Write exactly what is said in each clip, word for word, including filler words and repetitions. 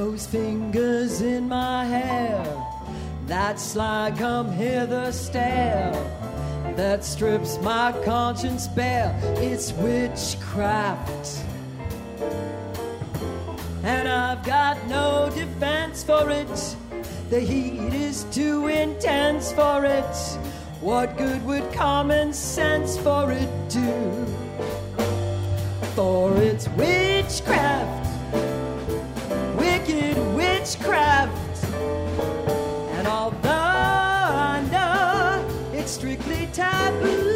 those fingers in my hair, that sly come hither stare, that strips my conscience bare. It's witchcraft, and I've got no defense for it. The heat is too intense for it. What good would common sense for it do? For it's witchcraft, wicked witchcraft. And although I know it's strictly taboo,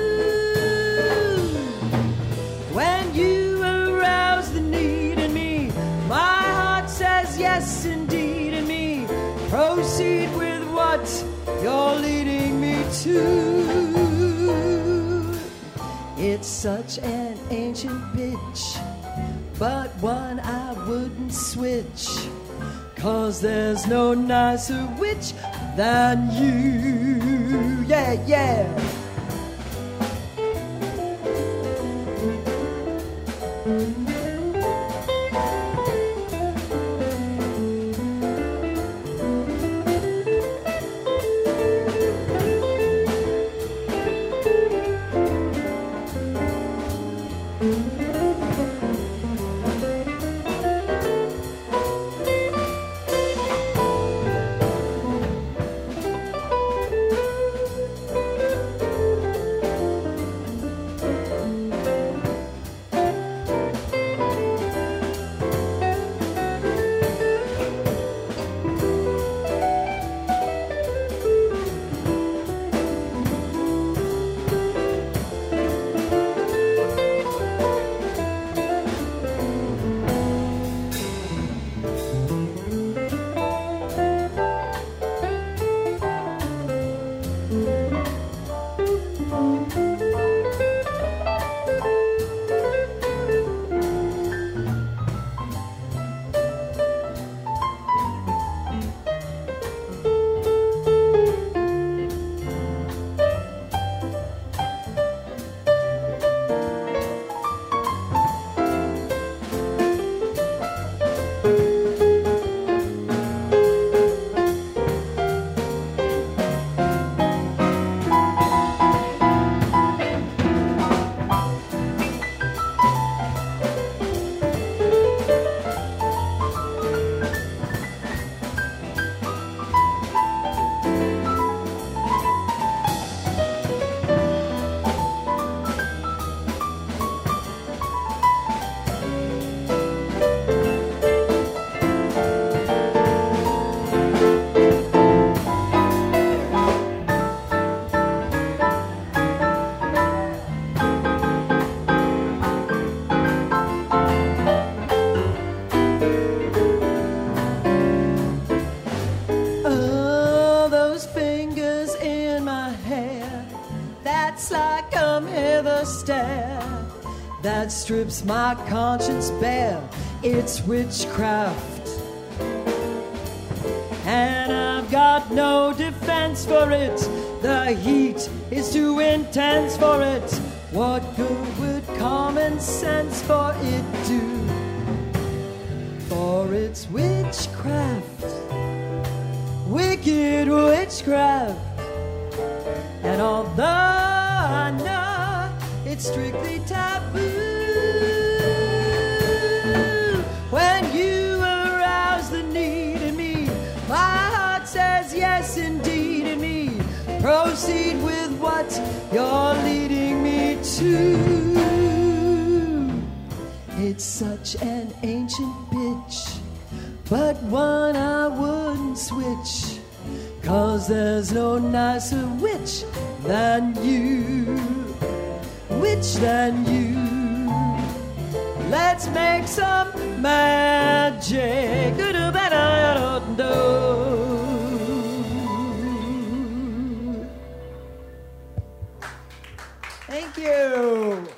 when you arouse the need in me, my heart says yes indeed in me. Proceed with what you're leading me to. It's such an ancient bitch, but one I wouldn't switch, 'cause there's no nicer witch than you. Yeah, yeah. That strips my conscience bare. It's witchcraft, and I've got no defense for it. The heat is too intense for it. What good would common sense for it do? For it's witchcraft, wicked witchcraft. And although I know it's strictly taboo, when you arouse the need in me, my heart says yes indeed in me. Proceed with what you're leading me to. It's such an ancient bitch, but one I wouldn't switch, 'cause there's no nicer witch than you. Witch than you. Let's make some magic. Thank you.